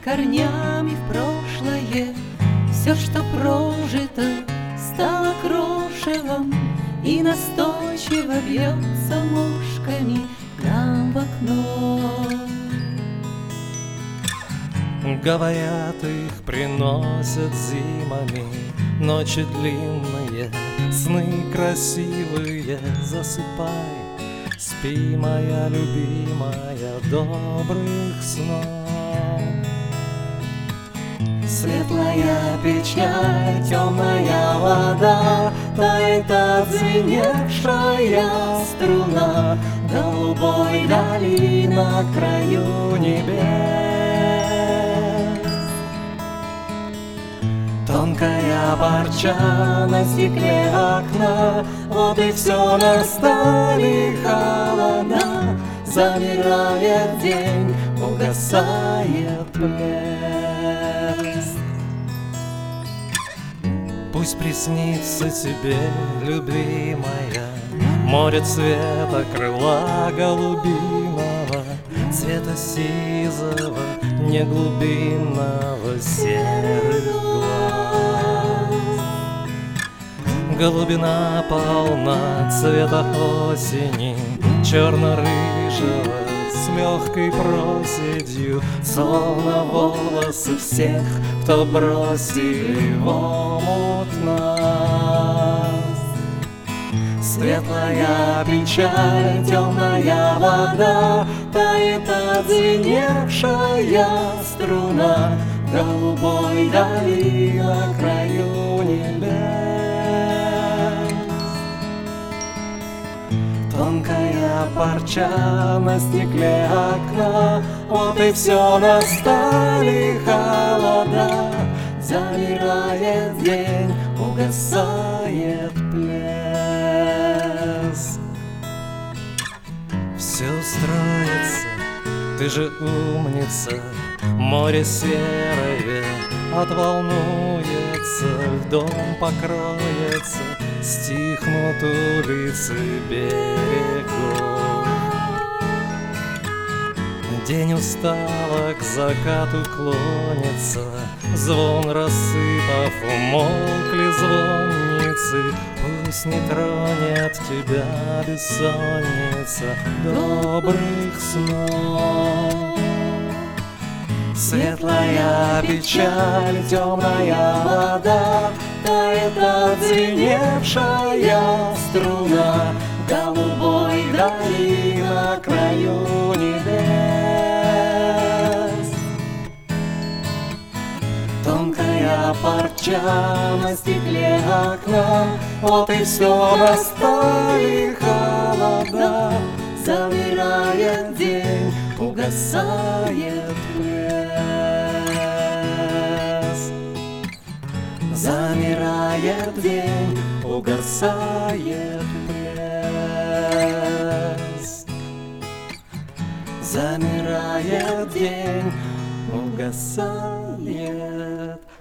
корнями в прошлое. Все, что прожито, стало крошевом и настойчиво бьется мушками к нам в окно. Говорят, их приносят зимами ночи длинные, сны красивые. Засыпай, спи, моя любимая, добрых снов. Светлая печаль, темная вода, тает отзвеневшая струна голубой дали на краю небес. Тонкая парча на стекле окна, вот и все, настали холода. Замирает день, угасает плеск. Пусть приснится тебе, любимая, море цвета крыла голубиного, цвета сизого, не глубинного, серых глаз. Голубина полна цвета осени, черно-рыжего, с легкой проседью, словно волосы всех, кто бросили в омут нас. Светлая печаль, темная вода, тает отзвеневшая струна голубой дали на краю небес. Тонкая парча на стекле окна, вот и все, настали холода. Замирает день, угасает плеск. Все устроится, ты же умница, море серое отволнуется, льдом покроется, стихнут улицы берегов. День устало к закату клонится, звон рассыпав, умолкли звонницы. Пусть не тронет тебя бессонница, добрых снов. Светлая печаль, темная вода, тает отзвеневшая струна голубой дали на краю небес. Тонкая парча на стекле окна, вот и все, настали холода. Замирает день, угасает плеск. Замирает день, угасает плеск. Замирает день, угасает